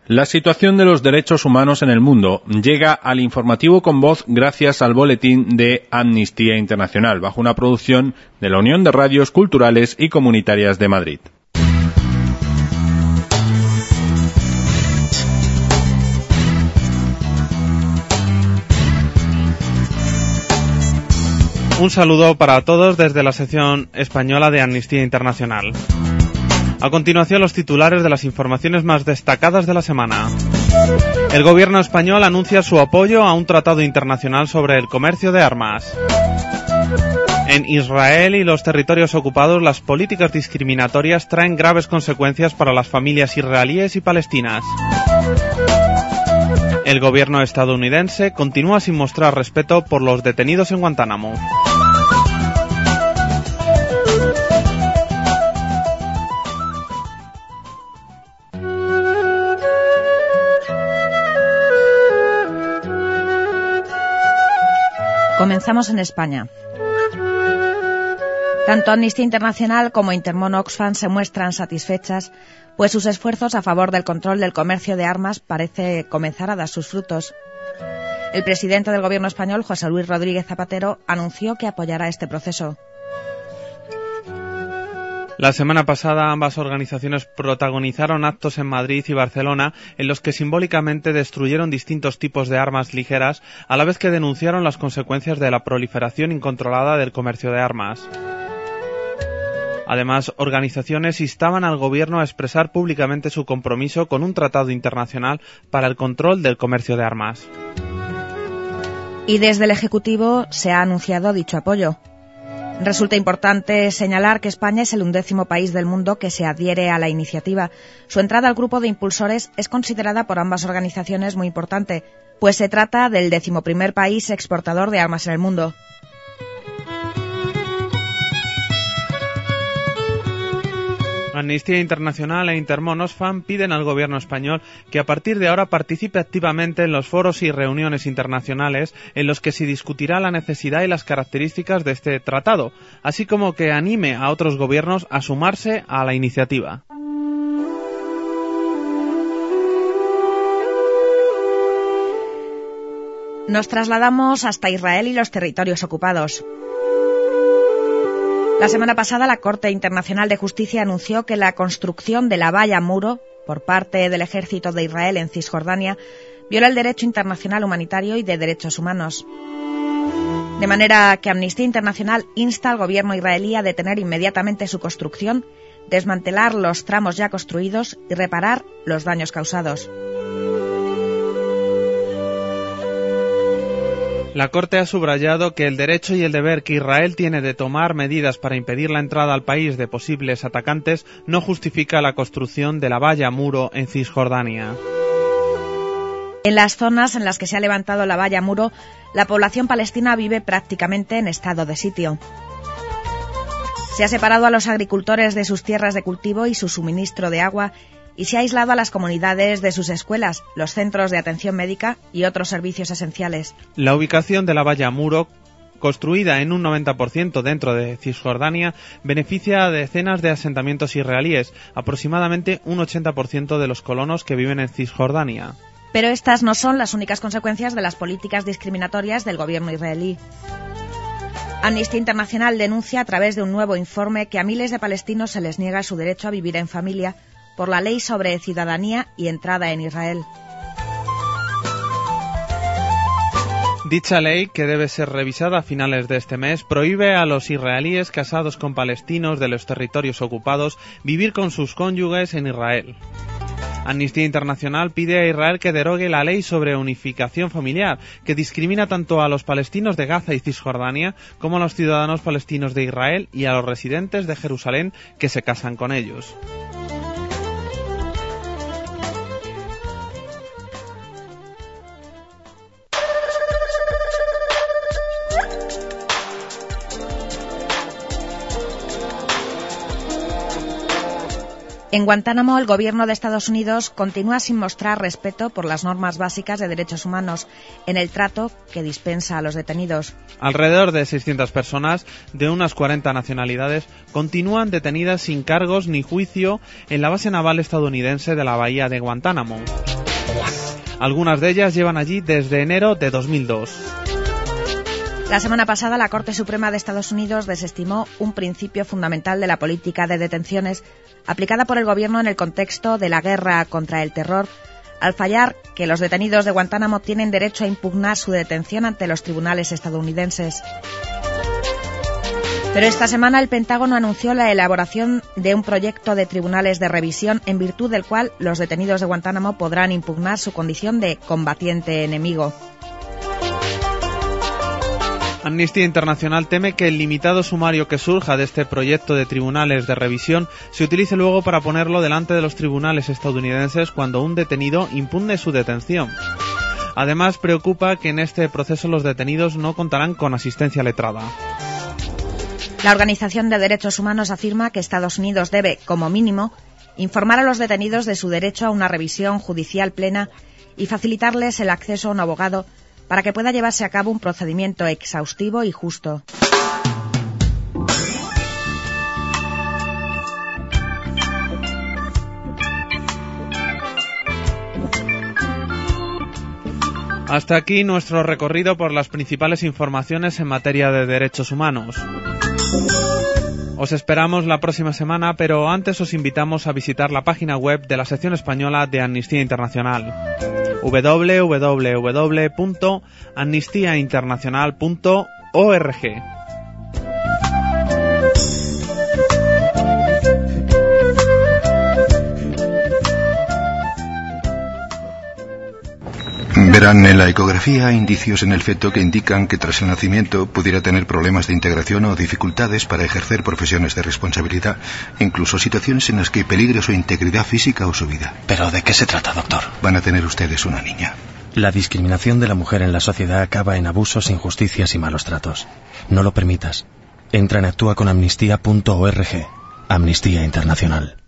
La situación de los derechos humanos en el mundo llega al informativo con voz gracias al boletín de Amnistía Internacional, bajo una producción de la Unión de Radios Culturales y Comunitarias de Madrid. Un saludo para todos desde la sección española de Amnistía Internacional. A continuación, los titulares de las informaciones más destacadas de la semana. El gobierno español anuncia su apoyo a un tratado internacional sobre el comercio de armas. En Israel y los territorios ocupados, las políticas discriminatorias traen graves consecuencias para las familias israelíes y palestinas. El gobierno estadounidense continúa sin mostrar respeto por los detenidos en Guantánamo. Comenzamos en España. Tanto Amnistía Internacional como Intermon Oxfam se muestran satisfechas, pues sus esfuerzos a favor del control del comercio de armas parece comenzar a dar sus frutos. El presidente del gobierno español, José Luis Rodríguez Zapatero, anunció que apoyará este proceso. La semana pasada ambas organizaciones protagonizaron actos en Madrid y Barcelona en los que simbólicamente destruyeron distintos tipos de armas ligeras, a la vez que denunciaron las consecuencias de la proliferación incontrolada del comercio de armas. Además, organizaciones instaban al gobierno a expresar públicamente su compromiso con un tratado internacional para el control del comercio de armas. Y desde el Ejecutivo se ha anunciado dicho apoyo. Resulta importante señalar que España es el 11º país del mundo que se adhiere a la iniciativa. Su entrada al grupo de impulsores es considerada por ambas organizaciones muy importante, pues se trata del 11º país exportador de armas en el mundo. Amnistía Internacional e Intermon Oxfam piden al gobierno español que a partir de ahora participe activamente en los foros y reuniones internacionales en los que se discutirá la necesidad y las características de este tratado, así como que anime a otros gobiernos a sumarse a la iniciativa. Nos trasladamos hasta Israel y los territorios ocupados. La semana pasada, la Corte Internacional de Justicia anunció que la construcción de la valla muro por parte del ejército de Israel en Cisjordania viola el derecho internacional humanitario y de derechos humanos. De manera que Amnistía Internacional insta al gobierno israelí a detener inmediatamente su construcción, desmantelar los tramos ya construidos y reparar los daños causados. La Corte ha subrayado que el derecho y el deber que Israel tiene de tomar medidas para impedir la entrada al país de posibles atacantes no justifica la construcción de la valla muro en Cisjordania. En las zonas en las que se ha levantado la valla muro, la población palestina vive prácticamente en estado de sitio. Se ha separado a los agricultores de sus tierras de cultivo y su suministro de agua, y se ha aislado a las comunidades de sus escuelas, los centros de atención médica y otros servicios esenciales. La ubicación de la valla muro, construida en un 90% dentro de Cisjordania, beneficia a decenas de asentamientos israelíes, aproximadamente un 80% de los colonos que viven en Cisjordania. Pero estas no son las únicas consecuencias de las políticas discriminatorias del gobierno israelí. Amnistía Internacional denuncia a través de un nuevo informe que a miles de palestinos se les niega su derecho a vivir en familia por la ley sobre ciudadanía y entrada en Israel. Dicha ley, que debe ser revisada a finales de este mes, prohíbe a los israelíes casados con palestinos de los territorios ocupados vivir con sus cónyuges en Israel. Amnistía Internacional pide a Israel que derogue la ley sobre unificación familiar, que discrimina tanto a los palestinos de Gaza y Cisjordania como a los ciudadanos palestinos de Israel y a los residentes de Jerusalén que se casan con ellos. En Guantánamo, el gobierno de Estados Unidos continúa sin mostrar respeto por las normas básicas de derechos humanos en el trato que dispensa a los detenidos. Alrededor de 600 personas de unas 40 nacionalidades continúan detenidas sin cargos ni juicio en la base naval estadounidense de la bahía de Guantánamo. Algunas de ellas llevan allí desde enero de 2002. La semana pasada, la Corte Suprema de Estados Unidos desestimó un principio fundamental de la política de detenciones aplicada por el gobierno en el contexto de la guerra contra el terror, al fallar que los detenidos de Guantánamo tienen derecho a impugnar su detención ante los tribunales estadounidenses. Pero esta semana el Pentágono anunció la elaboración de un proyecto de tribunales de revisión en virtud del cual los detenidos de Guantánamo podrán impugnar su condición de combatiente enemigo. Amnistía Internacional teme que el limitado sumario que surja de este proyecto de tribunales de revisión se utilice luego para ponerlo delante de los tribunales estadounidenses cuando un detenido impugne su detención. Además, preocupa que en este proceso los detenidos no contarán con asistencia letrada. La Organización de Derechos Humanos afirma que Estados Unidos debe, como mínimo, informar a los detenidos de su derecho a una revisión judicial plena y facilitarles el acceso a un abogado para que pueda llevarse a cabo un procedimiento exhaustivo y justo. Hasta aquí nuestro recorrido por las principales informaciones en materia de derechos humanos. Os esperamos la próxima semana, pero antes os invitamos a visitar la página web de la sección española de Amnistía Internacional, www.amnistiainternacional.org. Verán en la ecografía indicios en el feto que indican que tras el nacimiento pudiera tener problemas de integración o dificultades para ejercer profesiones de responsabilidad, incluso situaciones en las que peligre su integridad física o su vida. ¿Pero de qué se trata, doctor? Van a tener ustedes una niña. La discriminación de la mujer en la sociedad acaba en abusos, injusticias y malos tratos. No lo permitas. Entra en actuaconamnistía.org. Amnistía Internacional.